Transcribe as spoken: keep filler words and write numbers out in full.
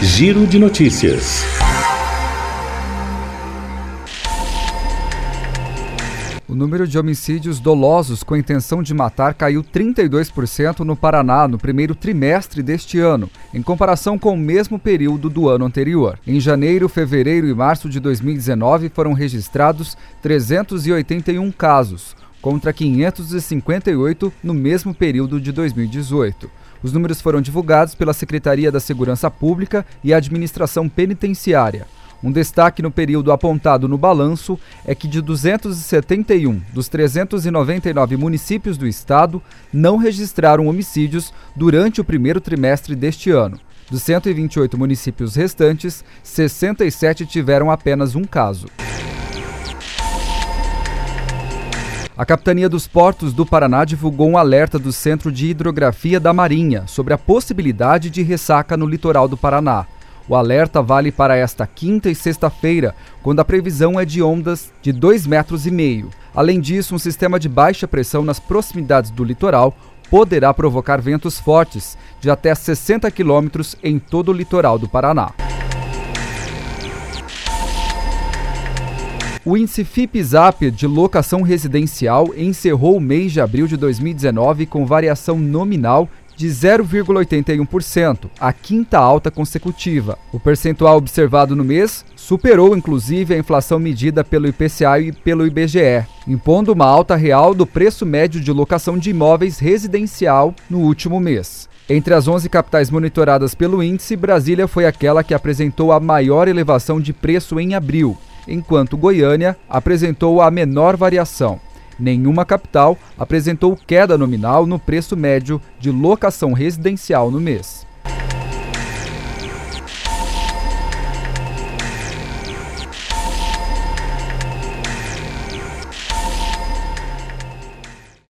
Giro de Notícias. O número de homicídios dolosos com intenção de matar caiu trinta e dois por cento no Paraná no primeiro trimestre deste ano, em comparação com o mesmo período do ano anterior. Em janeiro, fevereiro e março de dois mil e dezenove foram registrados trezentos e oitenta e um casos, contra quinhentos e cinquenta e oito no mesmo período de dois mil e dezoito. Os números foram divulgados pela Secretaria da Segurança Pública e Administração Penitenciária. Um destaque no período apontado no balanço é que de duzentos e setenta e um dos trezentos e noventa e nove municípios do estado não registraram homicídios durante o primeiro trimestre deste ano. Dos cento e vinte e oito municípios restantes, sessenta e sete tiveram apenas um caso. A Capitania dos Portos do Paraná divulgou um alerta do Centro de Hidrografia da Marinha sobre a possibilidade de ressaca no litoral do Paraná. O alerta vale para esta quinta e sexta-feira, quando a previsão é de ondas de dois metros e meio. Além disso, um sistema de baixa pressão nas proximidades do litoral poderá provocar ventos fortes de até sessenta quilômetros em todo o litoral do Paraná. O índice Fipzap de locação residencial encerrou o mês de abril de dois mil e dezenove com variação nominal de zero vírgula oitenta e um por cento, a quinta alta consecutiva. O percentual observado no mês superou inclusive a inflação medida pelo I P C A e pelo I B G E, impondo uma alta real do preço médio de locação de imóveis residencial no último mês. Entre as onze capitais monitoradas pelo índice, Brasília foi aquela que apresentou a maior elevação de preço em abril, enquanto Goiânia apresentou a menor variação. Nenhuma capital apresentou queda nominal no preço médio de locação residencial no mês.